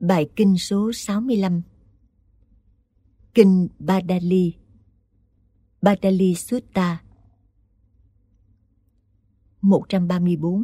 Bài kinh số 65. Kinh Badali, Badali Sutta. 134.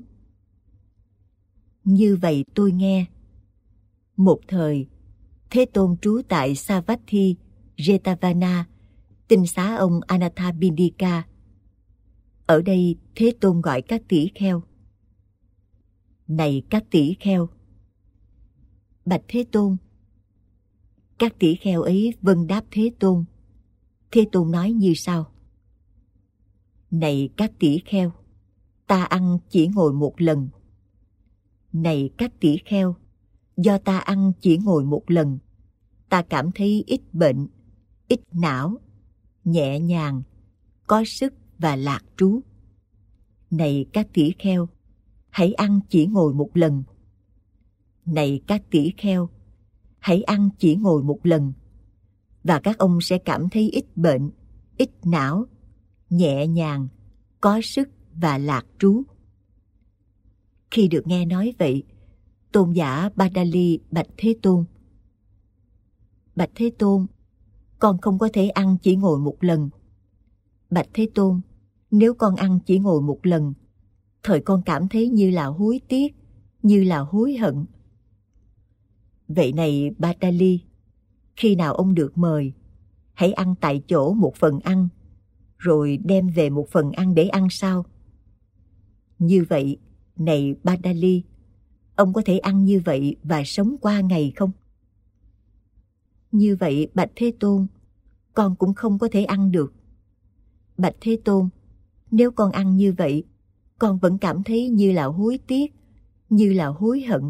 Như vậy tôi nghe. Một thời, Thế Tôn trú tại Savatthi, Jetavana, tinh xá ông Anathapindika. Ở đây Thế Tôn gọi các tỷ kheo. Này các tỷ kheo! Bạch Thế Tôn! Các tỷ kheo ấy vâng đáp Thế Tôn. Thế Tôn nói như sau: Này các tỷ kheo! Ta ăn chỉ ngồi một lần. Này các tỷ kheo! Do ta ăn chỉ ngồi một lần, ta cảm thấy ít bệnh, ít não, nhẹ nhàng, có sức và lạc trú. Này các tỷ kheo! Hãy ăn chỉ ngồi một lần. Này các tỷ kheo! Hãy ăn chỉ ngồi một lần, và các ông sẽ cảm thấy ít bệnh, ít não, nhẹ nhàng, có sức và lạc trú. Khi được nghe nói vậy, tôn giả Badali bạch Thế Tôn: Bạch Thế Tôn, con không có thể ăn chỉ ngồi một lần. Bạch Thế Tôn, nếu con ăn chỉ ngồi một lần, thời con cảm thấy như là hối tiếc, như là hối hận. Vậy này Badali, khi nào ông được mời, hãy ăn tại chỗ một phần ăn, rồi đem về một phần ăn để ăn sau. Như vậy, này Badali, ông có thể ăn như vậy và sống qua ngày không? Như vậy, bạch Thế Tôn, con cũng không có thể ăn được. Bạch Thế Tôn, nếu con ăn như vậy, con vẫn cảm thấy như là hối tiếc, như là hối hận.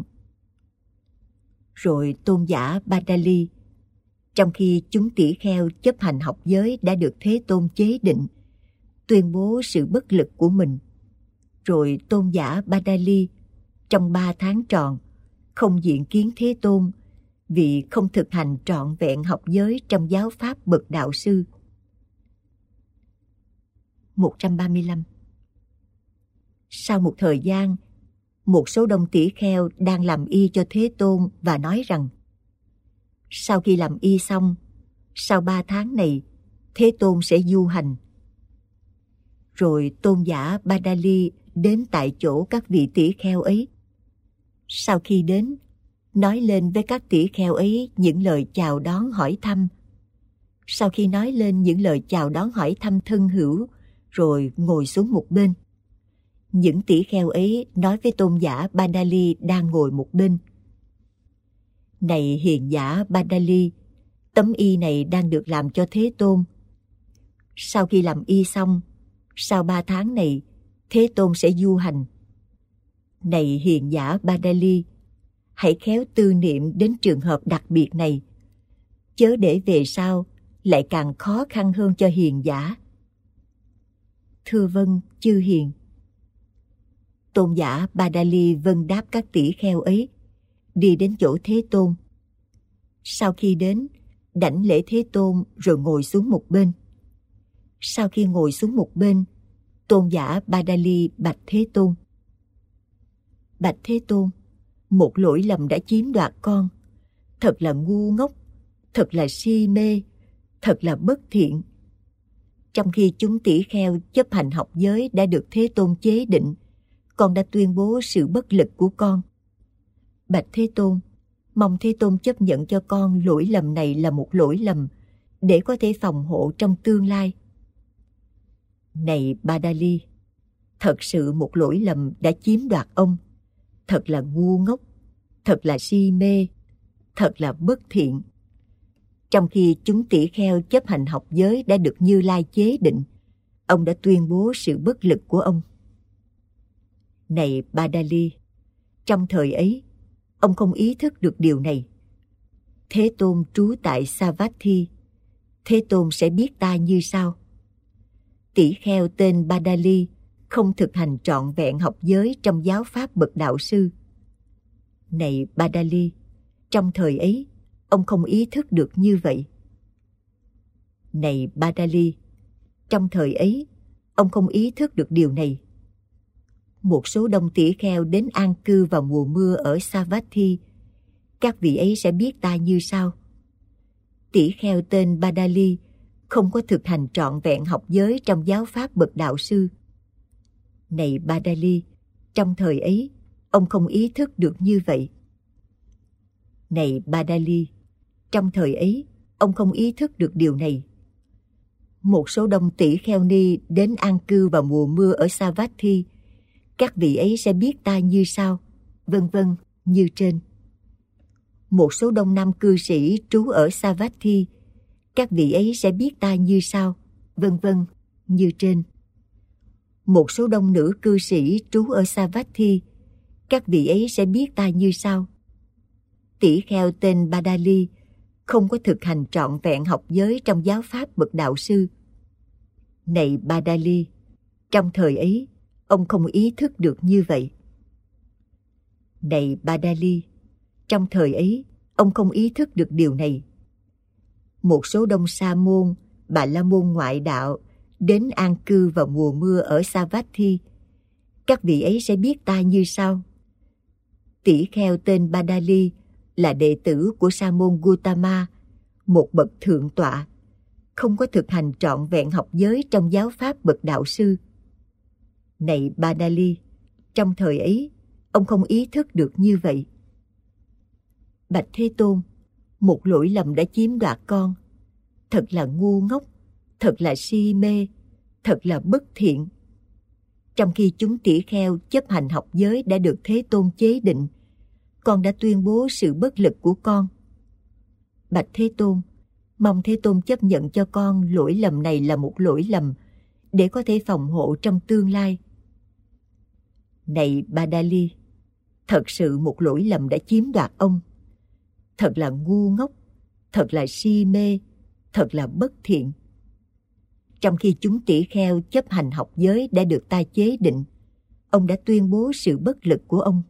Rồi tôn giả Badali, trong khi chúng tỷ kheo chấp hành học giới đã được Thế Tôn chế định, tuyên bố sự bất lực của mình. Rồi tôn giả Badali trong 3 tháng tròn không diện kiến Thế Tôn vì không thực hành trọn vẹn học giới trong giáo pháp bậc đạo sư. 135. Sau một thời gian, một số đông tỷ kheo đang làm y cho Thế Tôn và nói rằng: Sau khi làm y xong, sau 3 tháng này, Thế Tôn sẽ du hành. Rồi tôn giả Badali đến tại chỗ các vị tỷ kheo ấy. Sau khi đến, nói lên với các tỷ kheo ấy những lời chào đón hỏi thăm. Sau khi nói lên những lời chào đón hỏi thăm thân hữu, rồi ngồi xuống một bên. Những tỷ kheo ấy nói với tôn giả Badali đang ngồi một bên: Này hiền giả Badali, tấm y này đang được làm cho Thế Tôn. Sau khi làm y xong, sau 3 tháng này, Thế Tôn sẽ du hành. Này hiền giả Badali, hãy khéo tư niệm đến trường hợp đặc biệt này, chớ để về sau lại càng khó khăn hơn cho hiền giả. Thưa vâng, chư hiền. Tôn giả Badali vâng đáp các tỷ kheo ấy, đi đến chỗ Thế Tôn. Sau khi đến, đảnh lễ Thế Tôn rồi ngồi xuống một bên. Sau khi ngồi xuống một bên, tôn giả Badali bạch Thế Tôn: Bạch Thế Tôn, một lỗi lầm đã chiếm đoạt con. Thật là ngu ngốc, thật là si mê, thật là bất thiện. Trong khi chúng tỷ kheo chấp hành học giới đã được Thế Tôn chế định, con đã tuyên bố sự bất lực của con. Bạch Thế Tôn, mong Thế Tôn chấp nhận cho con lỗi lầm này là một lỗi lầm, để có thể phòng hộ trong tương lai. Này Badali, thật sự một lỗi lầm đã chiếm đoạt ông. Thật là ngu ngốc, thật là si mê, thật là bất thiện. Trong khi chúng tỷ kheo chấp hành học giới đã được Như Lai chế định, ông đã tuyên bố sự bất lực của ông. Này Badali, trong thời ấy, ông không ý thức được điều này. Thế Tôn trú tại Savatthi. Thế Tôn sẽ biết ta như sau: tỷ kheo tên Badali không thực hành trọn vẹn học giới trong giáo pháp bậc đạo sư. Này Badali, trong thời ấy, ông không ý thức được như vậy. Này Badali, trong thời ấy, ông không ý thức được điều này. Một số đông tỷ kheo đến an cư vào mùa mưa ở Savatthi. các vị ấy sẽ biết ta như sau. Tỷ kheo tên Badali không có thực hành trọn vẹn học giới trong giáo pháp bậc đạo sư. Này Badali, trong thời ấy, ông không ý thức được như vậy. Này Badali, trong thời ấy, ông không ý thức được điều này. Một số đông tỷ kheo ni đến an cư vào mùa mưa ở Savatthi, các vị ấy sẽ biết ta như sau, vân vân, như trên. Một số đông nam cư sĩ trú ở Savatthi, các vị ấy sẽ biết ta như sau, vân vân, như trên. Một số đông nữ cư sĩ trú ở Savatthi, các vị ấy sẽ biết ta như sau. Tỷ kheo tên Badali không có thực hành trọn vẹn học giới trong giáo pháp bậc đạo sư. Này Badali, trong thời ấy, ông không ý thức được như vậy. Này Badali, trong thời ấy, ông không ý thức được điều này. Một số đông sa môn, bà la môn ngoại đạo đến an cư vào mùa mưa ở Savatthi, các vị ấy sẽ biết ta như sau. Tỷ kheo tên Badali là đệ tử của sa môn Gautama, một bậc thượng tọa, không có thực hành trọn vẹn học giới trong giáo pháp bậc đạo sư. Này Badali, trong thời ấy, ông không ý thức được như vậy. Bạch Thế Tôn, một lỗi lầm đã chiếm đoạt con. Thật là ngu ngốc, thật là si mê, thật là bất thiện. Trong khi chúng tỷ kheo chấp hành học giới đã được Thế Tôn chế định, con đã tuyên bố sự bất lực của con. Bạch Thế Tôn, mong Thế Tôn chấp nhận cho con lỗi lầm này là một lỗi lầm để có thể phòng hộ trong tương lai. Này Badali, thật sự một lỗi lầm đã chiếm đoạt ông. Thật là ngu ngốc, thật là si mê, thật là bất thiện. Trong khi chúng tỷ kheo chấp hành học giới đã được ta chế định, ông đã tuyên bố sự bất lực của ông.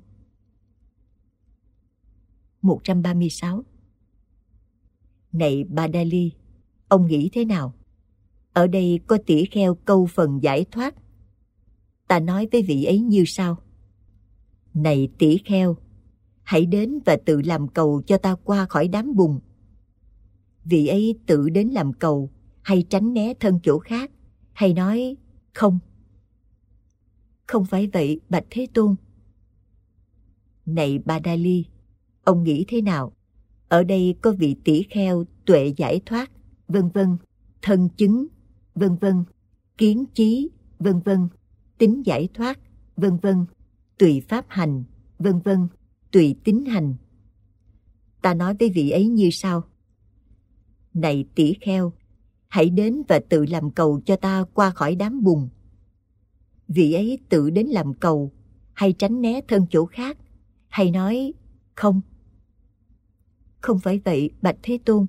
136. Này Badali, ông nghĩ thế nào? Ở đây có tỷ kheo câu phần giải thoát. Ta nói với vị ấy như sau. Này tỷ kheo, hãy đến và tự làm cầu cho ta qua khỏi đám bùn. Vị ấy tự đến làm cầu, hay tránh né thân chỗ khác, hay nói không? Không phải vậy, Bạch Thế Tôn. Này Badali, ông nghĩ thế nào? Ở đây có vị tỷ kheo tuệ giải thoát, vân vân, thân chứng, vân vân, kiến chí, vân vân, tính giải thoát, vân vân, tùy pháp hành, vân vân, tùy tín hành. Ta nói với vị ấy như sau. Này tỷ kheo, hãy đến và tự làm cầu cho ta qua khỏi đám bùn. Vị ấy tự đến làm cầu, hay tránh né thân chỗ khác, hay nói không? Không phải vậy, Bạch Thế Tôn.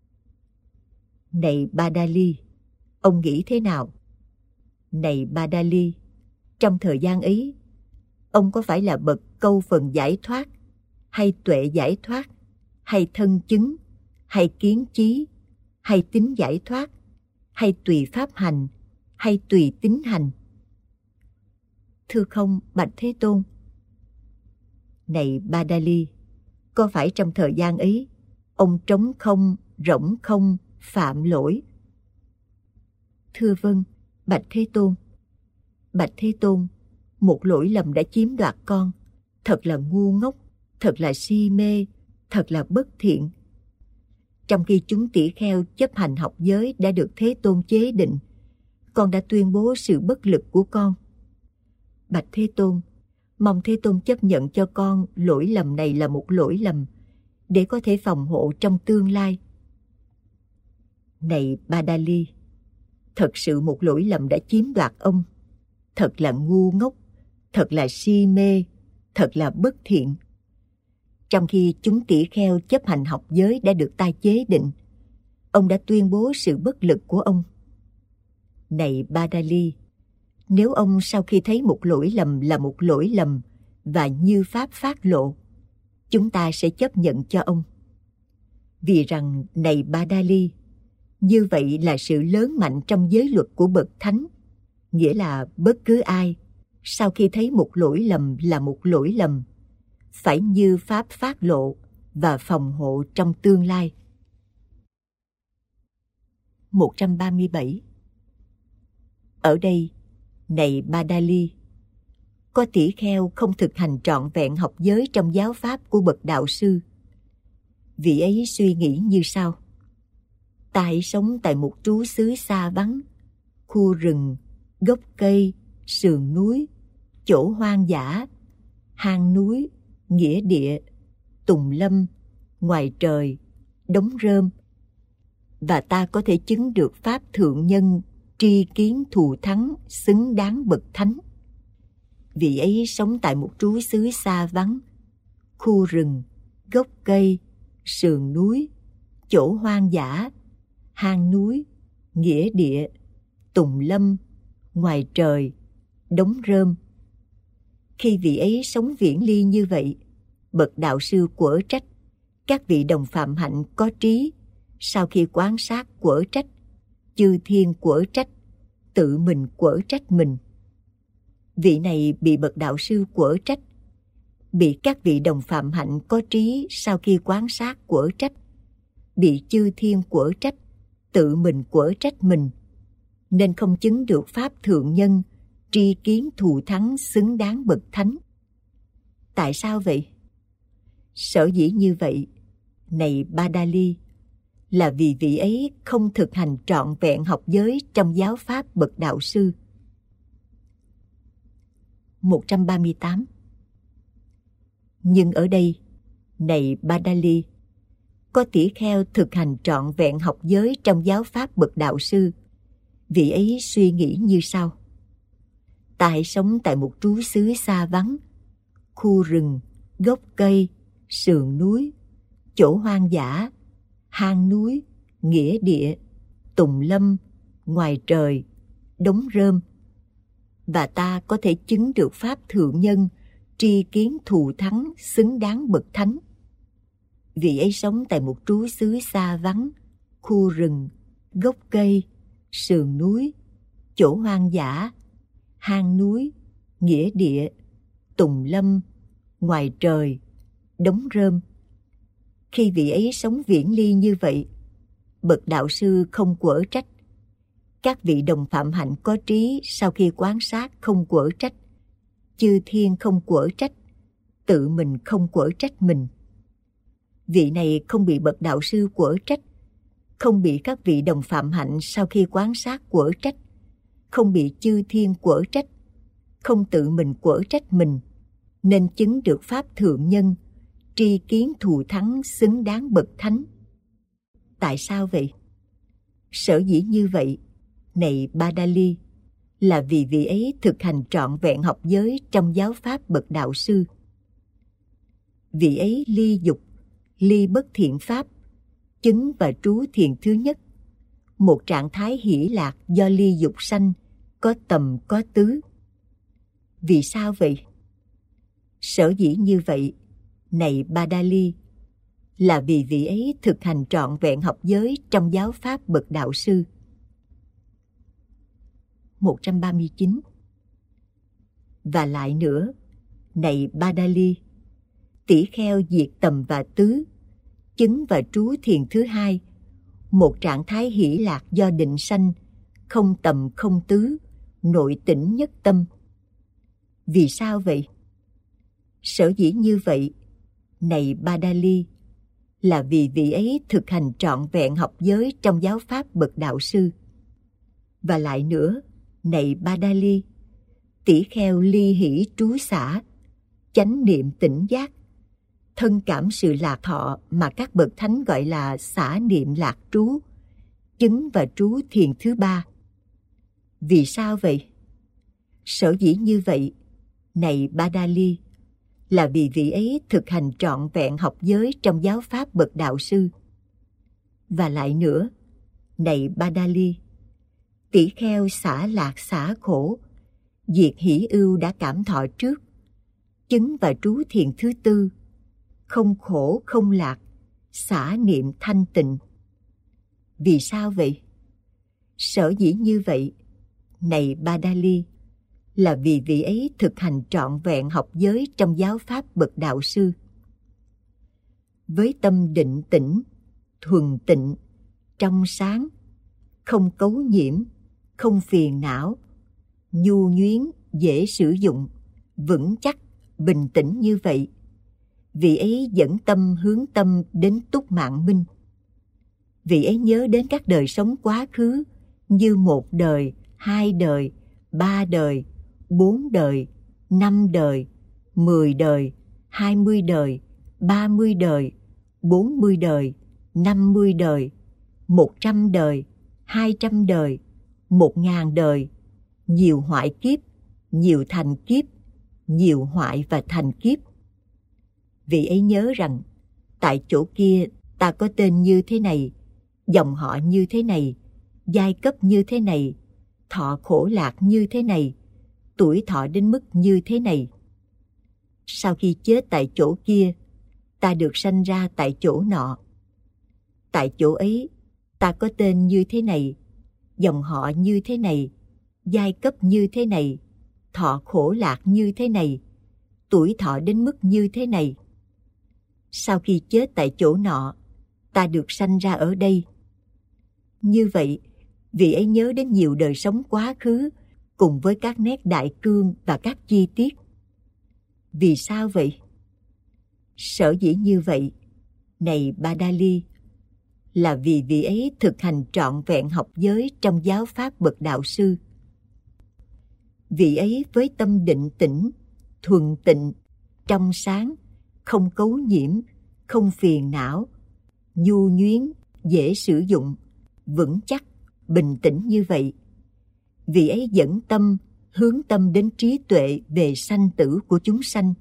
Này Badali, ông nghĩ thế nào? Này Badali, trong thời gian ấy, ông có phải là bậc câu phần giải thoát, hay tuệ giải thoát, hay thân chứng, hay kiến chí, hay tính giải thoát, hay tùy pháp hành, hay tùy tín hành? Thưa không, Bạch Thế Tôn. Này Badali, có phải trong thời gian ấy, ông trống không, rỗng không, phạm lỗi? Thưa vâng, Bạch Thế Tôn. Bạch Thế Tôn, một lỗi lầm đã chiếm đoạt con. Thật là ngu ngốc, thật là si mê, thật là bất thiện. Trong khi chúng tỷ kheo chấp hành học giới đã được Thế Tôn chế định, con đã tuyên bố sự bất lực của con. Bạch Thế Tôn, mong Thế Tôn chấp nhận cho con lỗi lầm này là một lỗi lầm để có thể phòng hộ trong tương lai. Này Badali, thật sự một lỗi lầm đã chiếm đoạt ông. Thật là ngu ngốc, thật là si mê, thật là bất thiện. Trong khi chúng tỷ kheo chấp hành học giới đã được ta chế định, ông đã tuyên bố sự bất lực của ông. Này Badali, nếu ông sau khi thấy một lỗi lầm là một lỗi lầm và như pháp phát lộ, chúng ta sẽ chấp nhận cho ông. Vì rằng, này Badali, như vậy là sự lớn mạnh trong giới luật của bậc thánh, nghĩa là bất cứ ai sau khi thấy một lỗi lầm là một lỗi lầm phải như pháp phát lộ và phòng hộ trong tương lai. 137. Ở đây, này Badali, có tỷ kheo không thực hành trọn vẹn học giới trong giáo pháp của bậc đạo sư. Vị ấy suy nghĩ như sau: ta hãy sống tại một trú xứ xa vắng, khu rừng, gốc cây, sườn núi, chỗ hoang dã, hang núi, nghĩa địa, tùng lâm, ngoài trời, đống rơm, và ta có thể chứng được pháp thượng nhân, tri kiến thù thắng, xứng đáng bậc thánh. Vị ấy sống tại một trú xứ xa vắng, khu rừng, gốc cây, sườn núi, chỗ hoang dã, hang núi, nghĩa địa, tùng lâm, ngoài trời, đống rơm. Khi vị ấy sống viễn ly như vậy, bậc đạo sư quở trách, các vị đồng phạm hạnh có trí, sau khi quan sát quở trách, chư thiên quở trách, tự mình quở trách mình. Vị này bị bậc đạo sư quở trách, bị các vị đồng phạm hạnh có trí sau khi quan sát quở trách, bị chư thiên quở trách, tự mình quở trách mình, nên không chứng được pháp thượng nhân, tri kiến thù thắng, xứng đáng bậc thánh. Tại sao vậy? Sở dĩ như vậy, này Badali, là vì vị ấy không thực hành trọn vẹn học giới trong giáo pháp bậc đạo sư. 138. Nhưng ở đây, này Badali, có tỷ kheo thực hành trọn vẹn học giới trong giáo pháp bậc đạo sư. Vị ấy suy nghĩ như sau: ta hãy sống tại một trú xứ xa vắng, khu rừng, gốc cây, sườn núi, chỗ hoang dã, hang núi, nghĩa địa, tùng lâm, ngoài trời, đống rơm, và ta có thể chứng được pháp thượng nhân, tri kiến thù thắng, xứng đáng bậc thánh. Vị ấy sống tại một trú xứ xa vắng, khu rừng, gốc cây, sườn núi, chỗ hoang dã, hang núi, nghĩa địa, tùng lâm, ngoài trời, đống rơm. Khi vị ấy sống viễn ly như vậy, bậc đạo sư không quở trách, các vị đồng phạm hạnh có trí sau khi quan sát không quở trách, chư thiên không quở trách, tự mình không quở trách mình. Vị này không bị bậc đạo sư quở trách, không bị các vị đồng phạm hạnh sau khi quan sát quở trách, không bị chư thiên quở trách, không tự mình quở trách mình, nên chứng được pháp thượng nhân, tri kiến thù thắng, xứng đáng bậc thánh. Tại sao vậy? Sở dĩ như vậy, này Badali, là vì vị ấy thực hành trọn vẹn học giới trong giáo pháp bậc đạo sư. Vị ấy ly dục, ly bất thiện pháp, chứng và trú thiền thứ nhất, một trạng thái hỷ lạc do ly dục sanh, có tầm có tứ. Vì sao vậy? Sở dĩ như vậy, này Badali, là vì vị ấy thực hành trọn vẹn học giới trong giáo pháp bậc đạo sư. 139. Và lại nữa, này Badali, tỷ kheo diệt tầm và tứ, chứng và trú thiền thứ hai, một trạng thái hỷ lạc do định sanh, không tầm không tứ, nội tỉnh nhất tâm. Vì sao vậy? Sở dĩ như vậy, này Badali, là vì vị ấy thực hành trọn vẹn học giới trong giáo pháp bậc đạo sư. Và lại nữa, này Badali, tỷ kheo ly hỷ trú xả, chánh niệm tỉnh giác, thân cảm sự lạc thọ mà các bậc thánh gọi là xả niệm lạc trú, chứng và trú thiền thứ ba. Vì sao vậy? Sở dĩ như vậy, này Badali, là vì vị ấy thực hành trọn vẹn học giới trong giáo pháp bậc đạo sư. Và lại nữa, này Badali, tỷ kheo xả lạc xả khổ, diệt hỷ ưu đã cảm thọ trước, chứng và trú thiền thứ tư, không khổ không lạc, xả niệm thanh tịnh. Vì sao vậy? Sở dĩ như vậy, này Badali, là vì vị ấy thực hành trọn vẹn học giới trong giáo pháp bậc đạo sư. với tâm định tĩnh, thuần tịnh, trong sáng, không cấu nhiễm, không phiền não, nhu nhuyến, dễ sử dụng, vững chắc, bình tĩnh như vậy, vị ấy dẫn tâm hướng tâm đến túc mạng minh. Vị ấy nhớ đến các đời sống quá khứ như 1 đời, 2 đời, 3 đời, 4 đời, 5 đời, 10 đời, 20 đời, 30 đời, 40 đời, 50 đời, 100 đời, 200 đời, 1000 đời, nhiều hoại kiếp, nhiều thành kiếp, nhiều hoại và thành kiếp. Vị ấy nhớ rằng tại chỗ kia ta có tên như thế này, dòng họ như thế này, giai cấp như thế này, thọ khổ lạc như thế này, tuổi thọ đến mức như thế này. Sau khi chết tại chỗ kia, ta được sanh ra tại chỗ nọ. Tại chỗ ấy, ta có tên như thế này, dòng họ như thế này, giai cấp như thế này, thọ khổ lạc như thế này, tuổi thọ đến mức như thế này. Sau khi chết tại chỗ nọ, ta được sanh ra ở đây. Như vậy, vị ấy nhớ đến nhiều đời sống quá khứ cùng với các nét đại cương và các chi tiết. Vì sao vậy? Sở dĩ như vậy, này Badali, là vì vị ấy thực hành trọn vẹn học giới trong giáo pháp bậc đạo sư. Vị ấy với tâm định tĩnh, thuần tịnh, trong sáng, không cấu nhiễm, không phiền não, nhu nhuyến, dễ sử dụng, vững chắc, bình tĩnh như vậy, vị ấy dẫn tâm, hướng tâm đến trí tuệ về sanh tử của chúng sanh.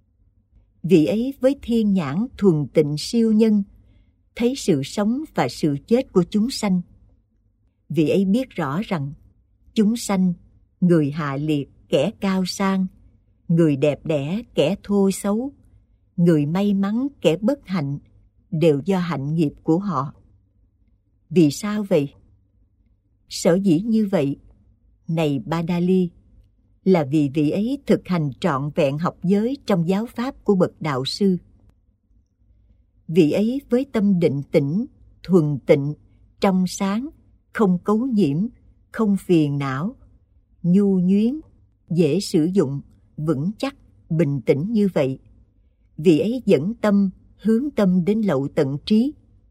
Vị ấy với thiên nhãn thuần tịnh siêu nhân, thấy sự sống và sự chết của chúng sanh. Vị ấy biết rõ rằng chúng sanh, người hạ liệt, kẻ cao sang, người đẹp đẽ, kẻ thô xấu, người may mắn, kẻ bất hạnh, đều do hạnh nghiệp của họ. Vì sao vậy? Sở dĩ như vậy, này Badali, là vì vị ấy thực hành trọn vẹn học giới trong giáo pháp của bậc đạo sư. Vị ấy với tâm định tĩnh, thuần tịnh, trong sáng, không cấu nhiễm, không phiền não, nhu nhuyến, dễ sử dụng, vững chắc, bình tĩnh như vậy, vị ấy dẫn tâm, hướng tâm đến lậu tận trí.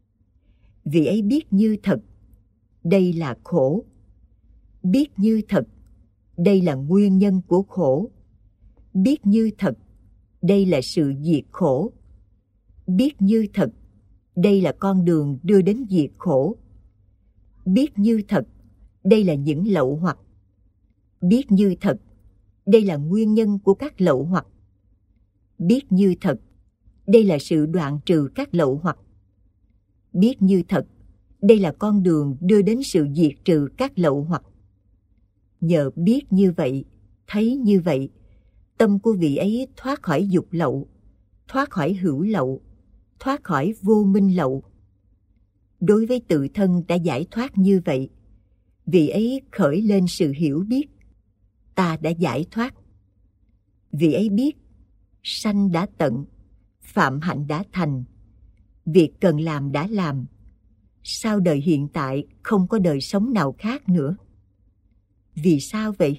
Vị ấy biết như thật, đây là khổ. Biết như thật, đây là nguyên nhân của khổ. Biết như thật, đây là sự diệt khổ. Biết như thật, đây là con đường đưa đến diệt khổ. Biết như thật, đây là những lậu hoặc. Biết như thật, đây là nguyên nhân của các lậu hoặc. Biết như thật, đây là sự đoạn trừ các lậu hoặc. Biết như thật, đây là con đường đưa đến sự diệt trừ các lậu hoặc. Nhờ biết như vậy, thấy như vậy, tâm của vị ấy thoát khỏi dục lậu, thoát khỏi hữu lậu, thoát khỏi vô minh lậu. Đối với tự thân đã giải thoát như vậy, vị ấy khởi lên sự hiểu biết, ta đã giải thoát. Vị ấy biết, sanh đã tận, phạm hạnh đã thành, việc cần làm đã làm, sau đời hiện tại không có đời sống nào khác nữa. Vì sao vậy?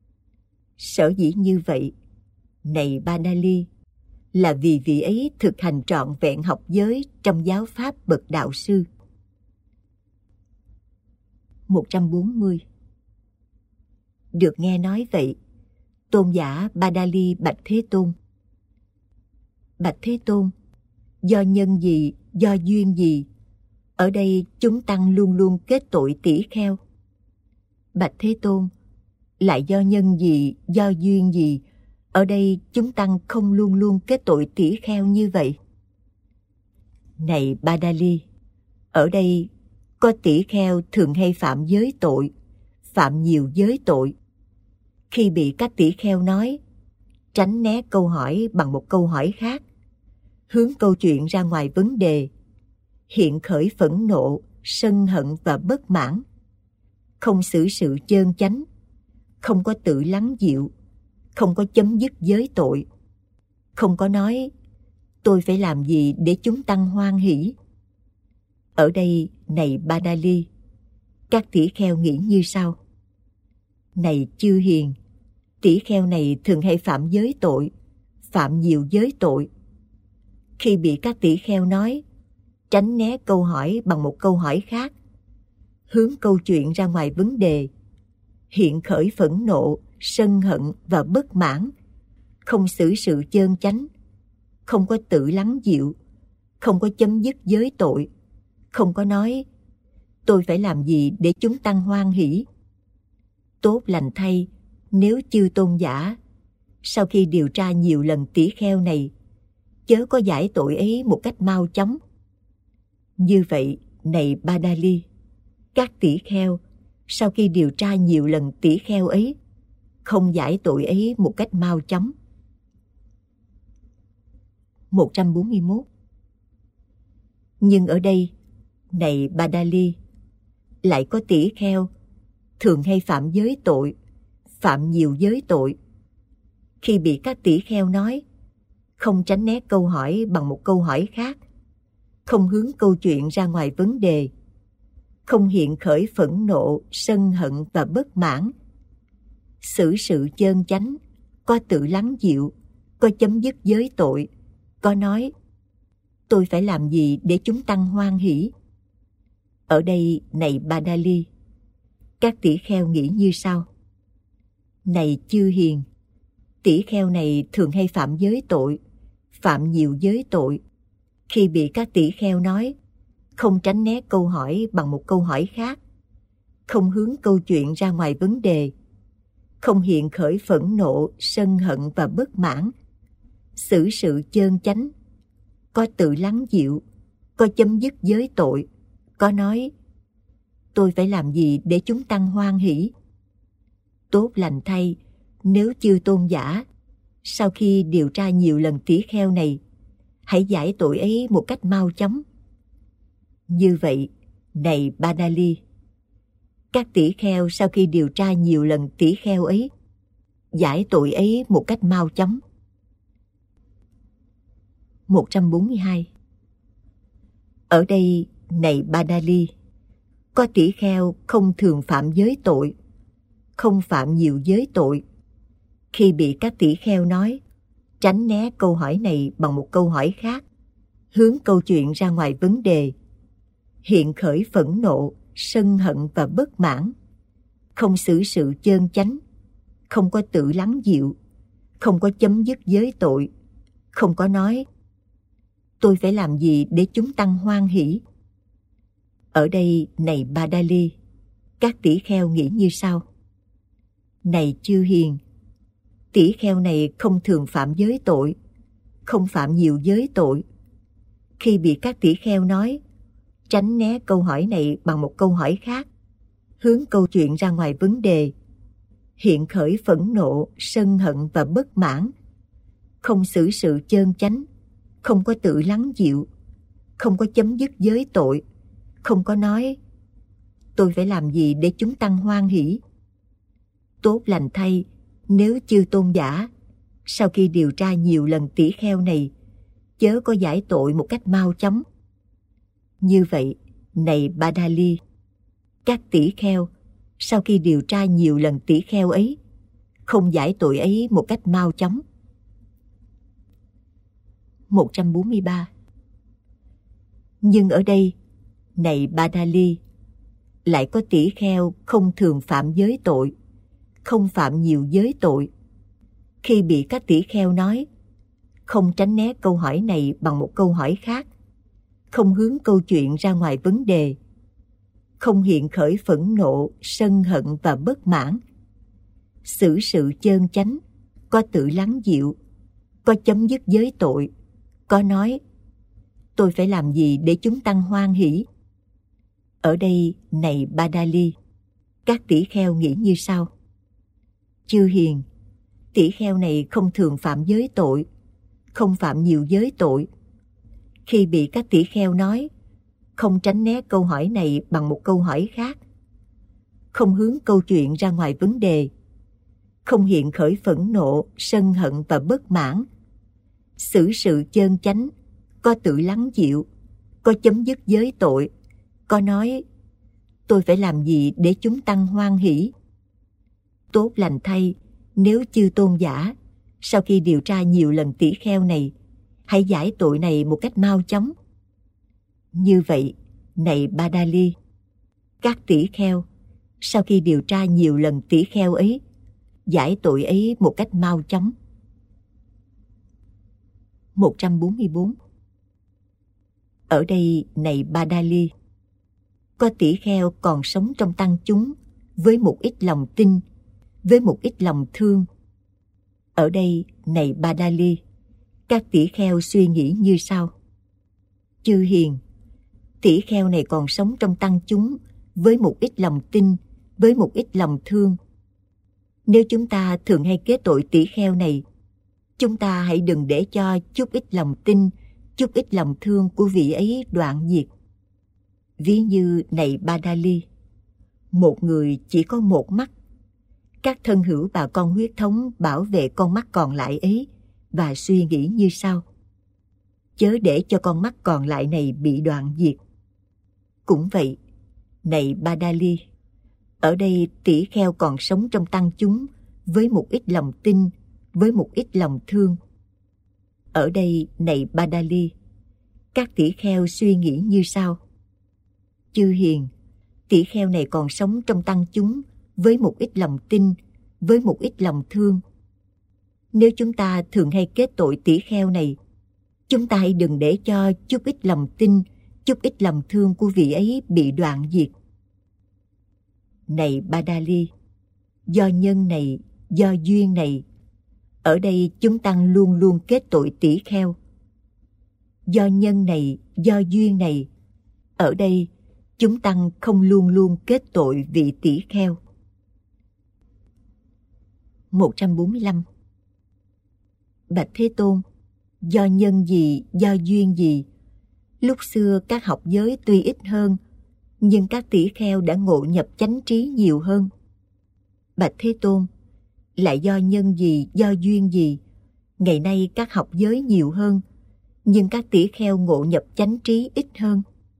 Sở dĩ như vậy, này Badali, là vì vị ấy thực hành trọn vẹn học giới trong giáo pháp bậc đạo sư. 140. Được nghe nói vậy, tôn giả Badali bạch Thế Tôn: Bạch Thế Tôn, do nhân gì, do duyên gì, ở đây chúng tăng luôn luôn kết tội tỷ kheo? Bạch Thế Tôn, lại do nhân gì, do duyên gì, ở đây chúng tăng không luôn luôn kết tội tỷ kheo như vậy? Này Badali, ở đây có tỷ kheo thường hay phạm giới tội, phạm nhiều giới tội. Khi bị các tỷ kheo nói, tránh né câu hỏi bằng một câu hỏi khác, hướng câu chuyện ra ngoài vấn đề, hiện khởi phẫn nộ, sân hận và bất mãn, không xử sự chơn chánh, không có tự lắng dịu, không có chấm dứt giới tội, không có nói tôi phải làm gì để chúng tăng hoan hỷ? Ở đây, này Badali, các tỷ kheo nghĩ như sau. Này chư hiền, tỷ kheo này thường hay phạm giới tội, phạm nhiều giới tội. Khi bị các tỷ kheo nói, tránh né câu hỏi bằng một câu hỏi khác, hướng câu chuyện ra ngoài vấn đề, hiện khởi phẫn nộ, sân hận và bất mãn, không xử sự chơn chánh, không có tự lắng dịu, không có chấm dứt giới tội, không có nói tôi phải làm gì để chúng tăng hoan hỷ. Tốt lành thay, nếu chư tôn giả sau khi điều tra nhiều lần tỷ kheo này, chớ có giải tội ấy một cách mau chóng. Như vậy, này Badali, các tỷ kheo sau khi điều tra nhiều lần tỷ kheo ấy, không giải tội ấy một cách mau chóng. 141. Nhưng ở đây, này Badali, lại có tỷ kheo thường hay phạm giới tội, phạm nhiều giới tội. Khi bị các tỷ kheo nói, không tránh né câu hỏi bằng một câu hỏi khác, không hướng câu chuyện ra ngoài vấn đề, không hiện khởi phẫn nộ, sân hận và bất mãn, xử sự chơn chánh, có tự lắng dịu, có chấm dứt giới tội, có nói tôi phải làm gì để chúng tăng hoan hỷ. Ở đây, này Badali, các tỷ kheo nghĩ như sau. Này chư hiền, tỷ kheo này thường hay phạm giới tội, phạm nhiều giới tội. Khi bị các tỷ kheo nói, không tránh né câu hỏi bằng một câu hỏi khác, không hướng câu chuyện ra ngoài vấn đề, không hiện khởi phẫn nộ, sân hận và bất mãn, xử sự chơn chánh, có tự lắng dịu, có chấm dứt giới tội, có nói tôi phải làm gì để chúng tăng hoan hỷ. Tốt lành thay, nếu chư tôn giả sau khi điều tra nhiều lần tỷ kheo này, hãy giải tội ấy một cách mau chóng. Như vậy, này Badali, các tỷ kheo sau khi điều tra nhiều lần tỷ kheo ấy, giải tội ấy một cách mau chóng. 142. Ở đây, này Badali, có tỷ kheo không thường phạm giới tội, không phạm nhiều giới tội. Khi bị các tỷ kheo nói, tránh né câu hỏi này bằng một câu hỏi khác, hướng câu chuyện ra ngoài vấn đề, hiện khởi phẫn nộ, sân hận và bất mãn, không xử sự chơn chánh, không có tự lắng dịu, không có chấm dứt giới tội, không có nói tôi phải làm gì để chúng tăng hoan hỷ. Ở đây, này Badali, các tỷ kheo nghĩ như sau. Này chư hiền, tỷ kheo này không thường phạm giới tội, không phạm nhiều giới tội. Khi bị các tỷ kheo nói, tránh né câu hỏi này bằng một câu hỏi khác, hướng câu chuyện ra ngoài vấn đề, hiện khởi phẫn nộ, sân hận và bất mãn, không xử sự chơn chánh, không có tự lắng dịu, không có chấm dứt giới tội, không có nói tôi phải làm gì để chúng tăng hoan hỷ. Tốt lành thay, nếu chư tôn giả sau khi điều tra nhiều lần tỷ kheo này, chớ có giải tội một cách mau chóng. Như vậy, này Badali, các tỷ kheo sau khi điều tra nhiều lần tỷ kheo ấy, không giải tội ấy một cách mau chóng. 143. Nhưng ở đây, này Badali, lại có tỷ kheo không thường phạm giới tội, không phạm nhiều giới tội. Khi bị các tỷ kheo nói, không tránh né câu hỏi này bằng một câu hỏi khác, không hướng câu chuyện ra ngoài vấn đề, không hiện khởi phẫn nộ, sân hận và bất mãn, xử sự chơn chánh, có tự lắng dịu, có chấm dứt giới tội, có nói tôi phải làm gì để chúng tăng hoan hỷ. Ở đây, này Badali, các tỷ kheo nghĩ như sau. Chư hiền, tỷ kheo này không thường phạm giới tội, không phạm nhiều giới tội. Khi bị các tỷ kheo nói, không tránh né câu hỏi này bằng một câu hỏi khác, không hướng câu chuyện ra ngoài vấn đề, không hiện khởi phẫn nộ, sân hận và bất mãn, xử sự chơn chánh, có tự lắng dịu, có chấm dứt giới tội, có nói tôi phải làm gì để chúng tăng hoan hỷ. Tốt lành thay, nếu chư tôn giả sau khi điều tra nhiều lần tỷ kheo này, hãy giải tội này một cách mau chóng. Như vậy, này Badali, các tỷ kheo sau khi điều tra nhiều lần tỷ kheo ấy, giải tội ấy một cách mau chóng. 144. Ở đây, này Badali, có tỷ kheo còn sống trong tăng chúng với một ít lòng tin, với một ít lòng thương. Ở đây, này Badali, các tỷ kheo suy nghĩ như sau. Chư hiền, tỷ kheo này còn sống trong tăng chúng với một ít lòng tin, với một ít lòng thương. Nếu chúng ta thường hay kết tội tỷ kheo này, chúng ta hãy đừng để cho chút ít lòng tin, chút ít lòng thương của vị ấy đoạn diệt. Ví như này Badali, một người chỉ có một mắt. Các thân hữu bà con huyết thống bảo vệ con mắt còn lại ấy và suy nghĩ như sau. Chớ để cho con mắt còn lại này bị đoạn diệt. Cũng vậy, này Badali, ở đây tỷ kheo còn sống trong tăng chúng với một ít lòng tin, với một ít lòng thương. Ở đây, này Badali, các tỷ kheo suy nghĩ như sau. Chư hiền, tỷ kheo này còn sống trong tăng chúng với một ít lòng tin, với một ít lòng thương. Nếu chúng ta thường hay kết tội tỷ kheo này, chúng ta hãy đừng để cho chút ít lòng tin, chút ít lòng thương của vị ấy bị đoạn diệt. Này Badali, do nhân này, do duyên này, ở đây chúng tăng luôn luôn kết tội tỷ kheo. Do nhân này, do duyên này, ở đây chúng tăng không luôn luôn kết tội vị tỷ kheo. 145. Bạch Thế Tôn, do nhân gì, do duyên gì, lúc xưa các học giới tuy ít hơn, nhưng các tỷ kheo đã ngộ nhập chánh trí nhiều hơn. Bạch Thế Tôn, lại do nhân gì, do duyên gì, ngày nay các học giới nhiều hơn, nhưng các tỷ kheo ngộ nhập chánh trí ít hơn.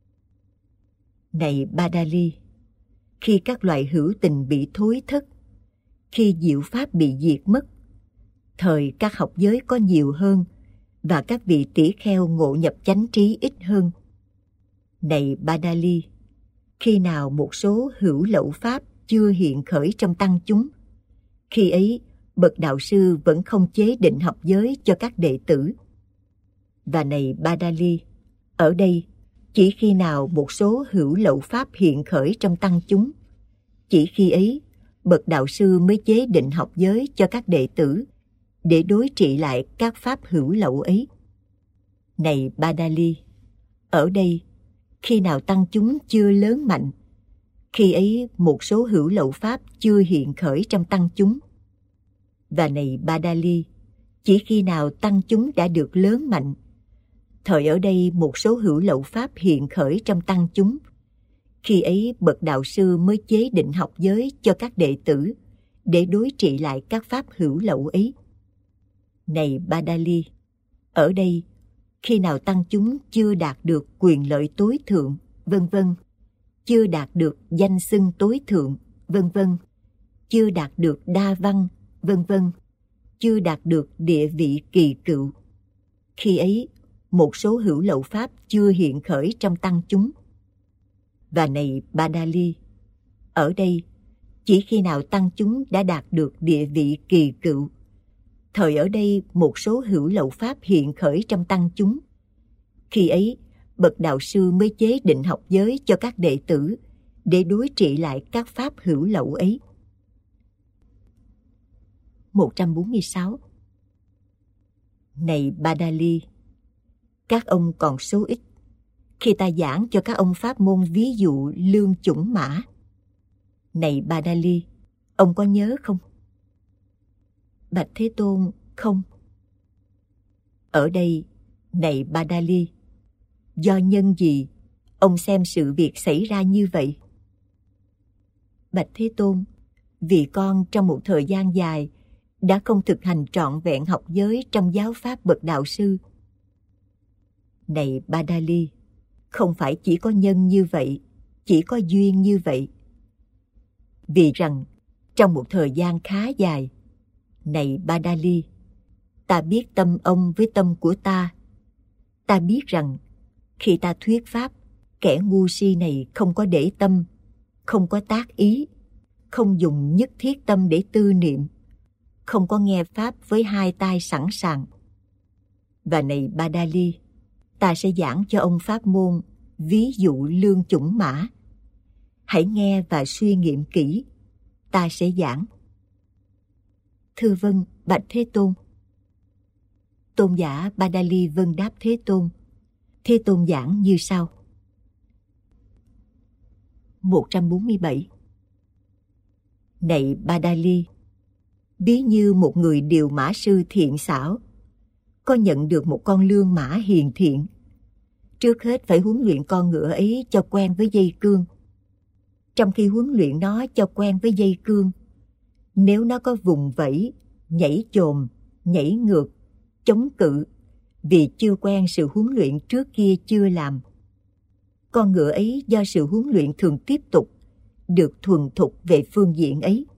Này Badali, khi các loại hữu tình bị thối thất, khi diệu pháp bị diệt mất, thời các học giới có nhiều hơn và các vị tỷ kheo ngộ nhập chánh trí ít hơn. Này Badali, khi nào một số hữu lậu pháp chưa hiện khởi trong tăng chúng, khi ấy bậc đạo sư vẫn không chế định học giới cho các đệ tử. Và này Badali, ở đây chỉ khi nào một số hữu lậu pháp hiện khởi trong tăng chúng, chỉ khi ấy bậc đạo sư mới chế định học giới cho các đệ tử để đối trị lại các pháp hữu lậu ấy. Này Badali, ở đây khi nào tăng chúng chưa lớn mạnh, khi ấy một số hữu lậu pháp chưa hiện khởi trong tăng chúng. Và này Badali, chỉ khi nào tăng chúng đã được lớn mạnh, thời ở đây một số hữu lậu pháp hiện khởi trong tăng chúng, khi ấy bậc đạo sư mới chế định học giới cho các đệ tử để đối trị lại các pháp hữu lậu ấy. Này Badali, ở đây khi nào tăng chúng chưa đạt được quyền lợi tối thượng, vân vân, chưa đạt được danh xưng tối thượng, vân vân, chưa đạt được đa văn, vân vân, chưa đạt được địa vị kỳ cựu, khi ấy một số hữu lậu pháp chưa hiện khởi trong tăng chúng. Và này Badali, ở đây chỉ khi nào tăng chúng đã đạt được địa vị kỳ cựu, thời ở đây một số hữu lậu pháp hiện khởi trong tăng chúng, khi ấy bậc đạo sư mới chế định học giới cho các đệ tử để đối trị lại các pháp hữu lậu ấy. 146. Này Badali, các ông còn số ít khi ta giảng cho các ông pháp môn ví dụ lương chủng mã. Này Badali, ông có nhớ không? Bạch Thế Tôn, không. Ở đây, này Badali, do nhân gì ông xem sự việc xảy ra như vậy? Bạch Thế Tôn, vì con trong một thời gian dài đã không thực hành trọn vẹn học giới trong giáo pháp bậc đạo sư. Này Badali, không phải chỉ có nhân như vậy, chỉ có duyên như vậy. Vì rằng trong một thời gian khá dài, này Badali, ta biết tâm ông với tâm của ta. Ta biết rằng khi ta thuyết pháp, kẻ ngu si này không có để tâm, không có tác ý, không dùng nhất thiết tâm để tư niệm, không có nghe pháp với hai tai sẵn sàng. Và này Badali, ta sẽ giảng cho ông pháp môn ví dụ lương chủng mã. Hãy nghe và suy nghiệm kỹ, ta sẽ giảng. Thưa vâng, bạch Thế Tôn. Tôn giả Badali vâng đáp Thế Tôn. Thế Tôn giảng như sau. 147. Này Badali, ví như một người điều mã sư thiện xảo, có nhận được một con lương mã hiền thiện. Trước hết phải huấn luyện con ngựa ấy cho quen với dây cương. Trong khi huấn luyện nó cho quen với dây cương, nếu nó có vùng vẫy, nhảy chồm, nhảy ngược, chống cự, vì chưa quen sự huấn luyện trước kia chưa làm, con ngựa ấy do sự huấn luyện thường tiếp tục được thuần thục về phương diện ấy.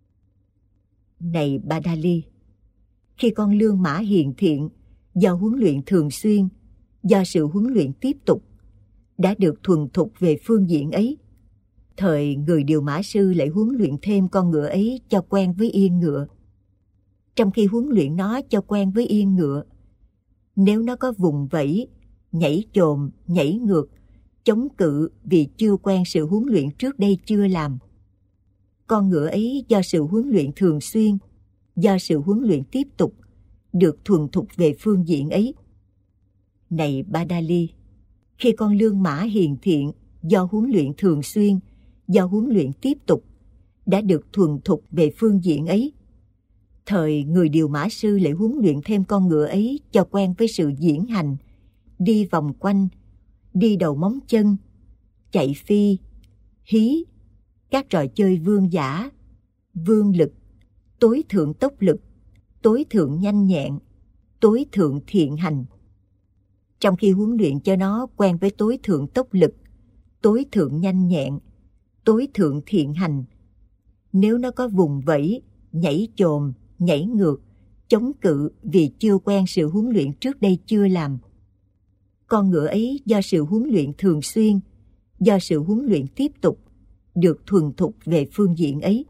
Này Badali, khi con lương mã hiền thiện do huấn luyện thường xuyên, do sự huấn luyện tiếp tục đã được thuần thục về phương diện ấy, thời người điều mã sư lại huấn luyện thêm con ngựa ấy cho quen với yên ngựa. Trong khi huấn luyện nó cho quen với yên ngựa, nếu nó có vùng vẫy, nhảy chồm, nhảy ngược, chống cự vì chưa quen sự huấn luyện trước đây chưa làm, con ngựa ấy do sự huấn luyện thường xuyên, do sự huấn luyện tiếp tục được thuần thục về phương diện ấy. Này Badali, khi con lương mã hiền thiện do huấn luyện thường xuyên, do huấn luyện tiếp tục đã được thuần thục về phương diện ấy, thời người điều mã sư lại huấn luyện thêm con ngựa ấy cho quen với sự diễn hành, đi vòng quanh, đi đầu móng chân, chạy phi, hí, các trò chơi vương giả, vương lực, tối thượng tốc lực, tối thượng nhanh nhẹn, tối thượng thiện hành. Trong khi huấn luyện cho nó quen với tối thượng tốc lực, tối thượng nhanh nhẹn, tối thượng thiện hành, nếu nó có vùng vẫy, nhảy chồm, nhảy ngược, chống cự vì chưa quen sự huấn luyện trước đây chưa làm, con ngựa ấy do sự huấn luyện thường xuyên, do sự huấn luyện tiếp tục được thuần thục về phương diện ấy.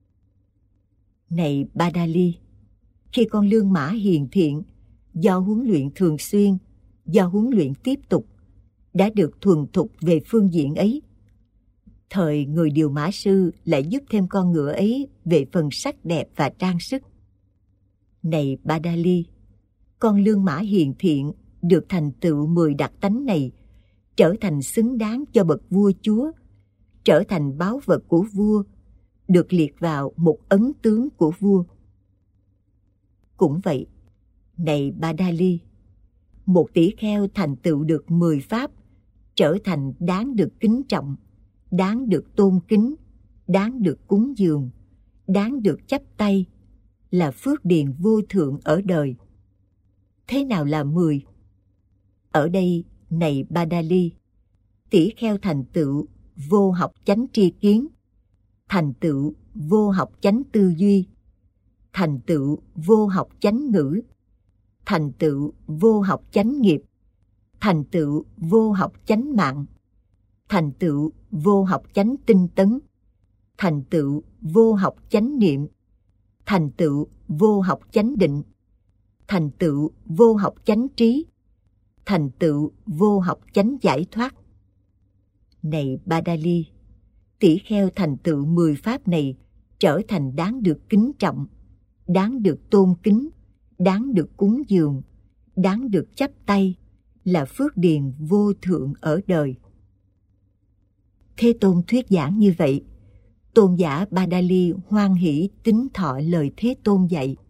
Này Badali, khi con lương mã hiền thiện do huấn luyện thường xuyên, do huấn luyện tiếp tục đã được thuần thục về phương diện ấy, thời người điều mã sư lại giúp thêm con ngựa ấy về phần sắc đẹp và trang sức. Này Badali, con lương mã hiền thiện được thành tựu 10 đặc tánh này, trở thành xứng đáng cho bậc vua chúa, trở thành báu vật của vua, được liệt vào một ấn tướng của vua. Cũng vậy, này Badali, một tỷ kheo thành tựu được 10 pháp, trở thành đáng được kính trọng, đáng được tôn kính, đáng được cúng dường, đáng được chắp tay, là phước điền vô thượng ở đời. Thế nào là 10? Ở đây, này Badali, tỷ kheo thành tựu vô học chánh tri kiến, thành tựu vô học chánh tư duy, thành tựu vô học chánh ngữ, thành tựu vô học chánh nghiệp, thành tựu vô học chánh mạng, thành tựu vô học chánh tinh tấn, thành tựu vô học chánh niệm, thành tựu vô học chánh định, thành tựu vô học chánh trí, thành tựu vô học chánh giải thoát. Này Badali, tỷ kheo thành tựu 10 pháp này trở thành đáng được kính trọng, đáng được tôn kính, đáng được cúng dường, đáng được chắp tay, là phước điền vô thượng ở đời. Thế Tôn thuyết giảng như vậy, tôn giả Badali hoan hỷ tín thọ lời Thế Tôn dạy.